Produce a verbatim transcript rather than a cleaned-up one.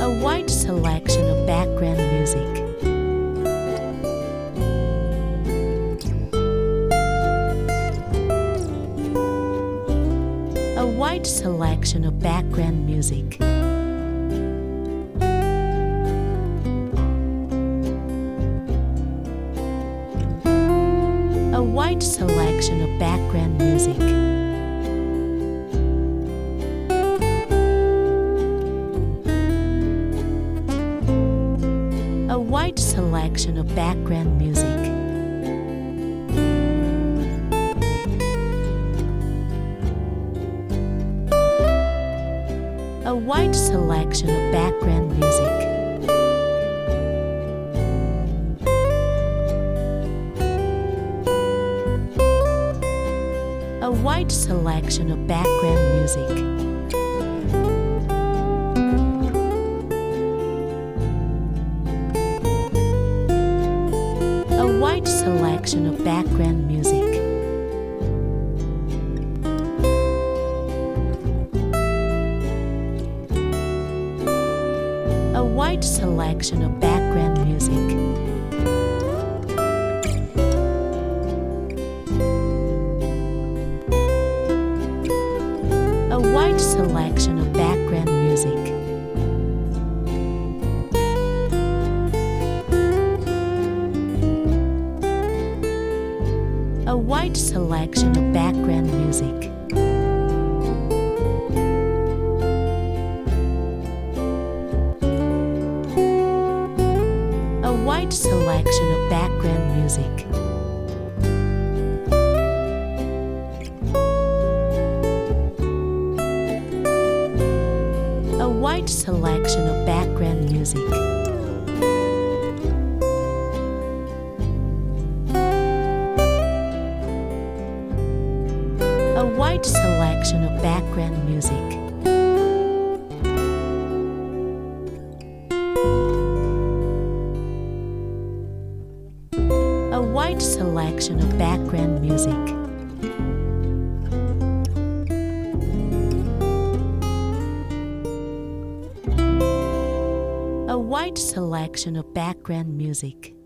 A wide selection of background music. A wide selection of background music. A wide selection of background music. A wide selection of background music. A wide selection of background music. A wide selection of background music. A wide selection of background music. A wide selection of background music. A wide selection of background music. A wide selection of background music. A wide selection of background music. A wide selection of background music. A wide selection of background music. A wide selection of background music. A wide selection of background music.